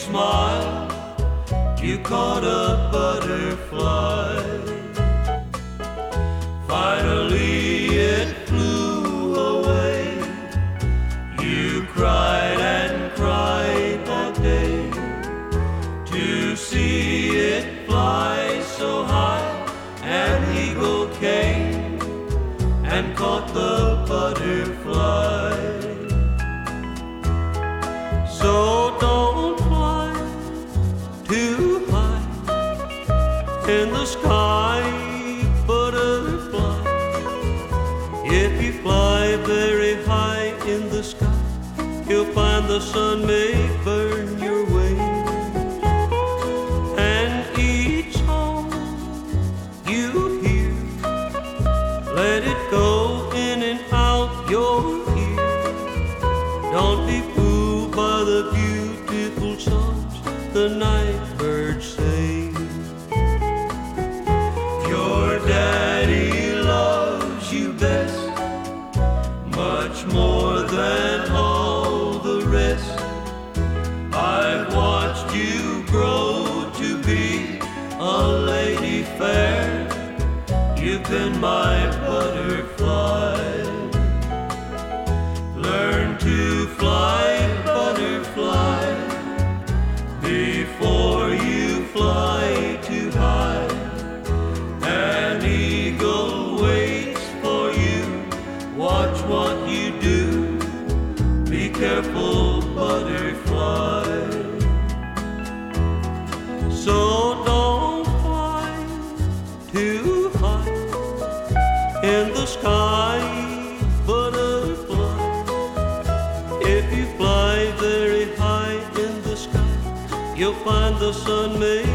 smile, you caught a butterfly. Finally it flew away. You cried and cried that day to see it fly so high. An eagle came and caught the butterfly. So don't fly too high in the sky, butterfly. If you fly very high in the sky, you'll find the sun may burn your wings. And each song you hear, let it go in and out your ear. Don't be fooled by the beautiful songs the night birds sing. Your daddy loves you best, much more than all the rest. I've watched you grow to be a lady fair. You've been my butterfly. Learn to fly, butterfly, before you fly too high. An eagle waits for you. Watch what you do. Be careful, butterfly. So don't fly too high in the sky, butterfly. If you fly very high in the sky, you'll find the sun may